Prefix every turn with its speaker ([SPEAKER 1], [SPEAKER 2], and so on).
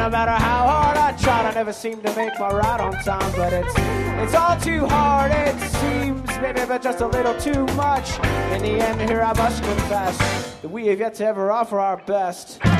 [SPEAKER 1] no matter how hard I tried, I never seem to make my ride on time. But it's all too hard, it seems, maybe, but just a little too much. In the end, here I must confess that we have yet to ever offer our best.